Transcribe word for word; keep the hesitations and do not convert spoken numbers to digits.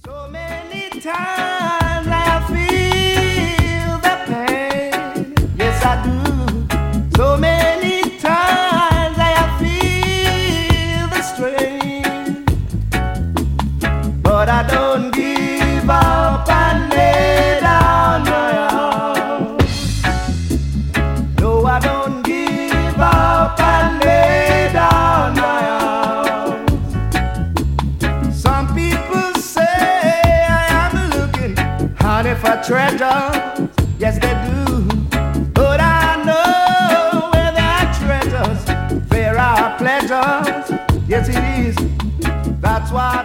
So many times I feel the pain, yes I do. So many times I feel the strain, but I don't give up and lay down my arms. No, I don't give up and lay down my arms. Some people say I am looking honey for treasure, yes they do. But I know where there are treasures, there are pleasures, yes it is. That's why